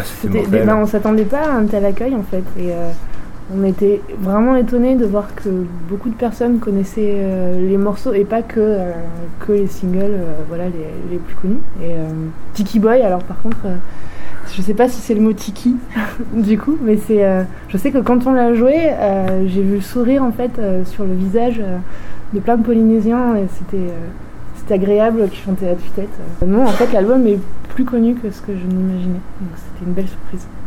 On s'attendait pas à un tel accueil en fait. Et on était vraiment étonnés de voir que beaucoup de personnes connaissaient les morceaux et pas que les singles les plus connus. Et Tiki Boy, alors par contre, je sais pas si c'est le mot tiki du coup, mais je sais que quand on l'a joué, j'ai vu le sourire en fait sur le visage de plein de Polynésiens et c'était agréable qu'ils chantaient à tue-tête. Non, en fait, l'album est plus connu que ce que je n'imaginais, donc c'était une belle surprise.